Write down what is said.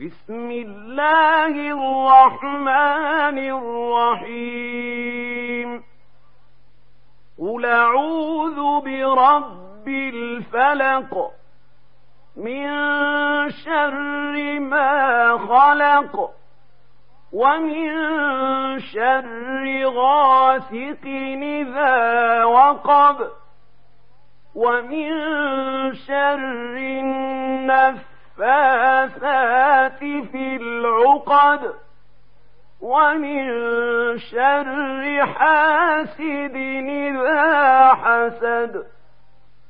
بسم الله الرحمن الرحيم. قل أعوذ برب الفلق من شر ما خلق ومن شر غاسق إذا وقب ومن شر النفاثات في العقد ومن شر حاسد إذا حسد.